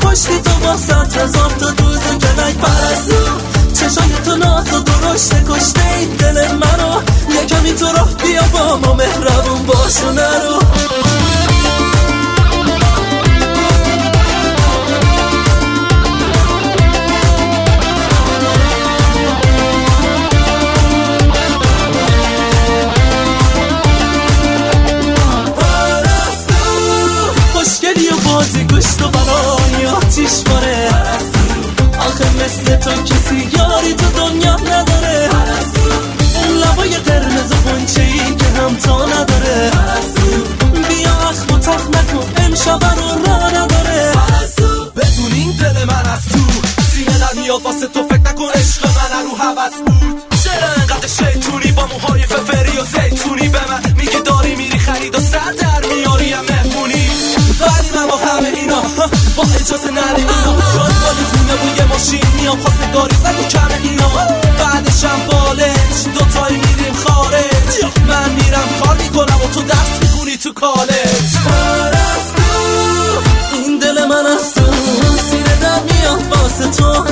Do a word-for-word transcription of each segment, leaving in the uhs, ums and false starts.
کشتی تو با صد هزار تا دوز و کلک پرستو. چشای تو ناز و درشت کشته این دل منو، یکمی تو راه بیا با ما مهربون باش و نرو. بازی گوشت و برای آتیش باره، آخه مثل تو کسی یاری تو دنیا نداره. اون لبای قرمز و غنچه‌ای که همتا نداره، بیا اخم و تخ نکن امشب رو را نداره. بدون این دل من از تو سینه در میاد واسه تو، فکر نکن عشق من رو هوس بود. چرا انقدر شیطونی با موهای ففری و زیتونی به من میگی داری میری خرید و سر در میاری هم مهمونی، ولی من با همه اینا با اجازه نره اینا شاید بالی خونه و یه ماشین میام خواستگاری نگو کمه اینا. بعدشم بالش دوتایی میریم خارج، من میرم کار میکنم و تو درس میخونی تو کالج. پرستو این دل من از تو سینه در میاد واسه تو.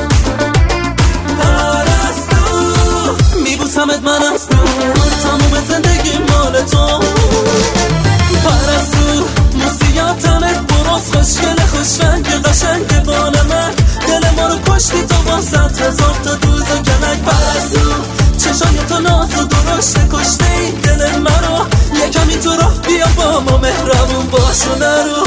پرستو میبوسمت من از تو، تموم زندگی مال تو. پرستو موسیقیاتمت براز خوشگل خوشرنگ قشنگ بال من، دل ما رو کشتی تو با صد هزار تا دوز و کلک پرستو. چشای تو ناز و درشت کشته این دل منو، یکمی تو راه بیا با ما مهربون باش و نرو.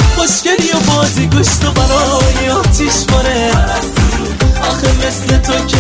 گوشت و برای آتیش باره، آخه مثل تو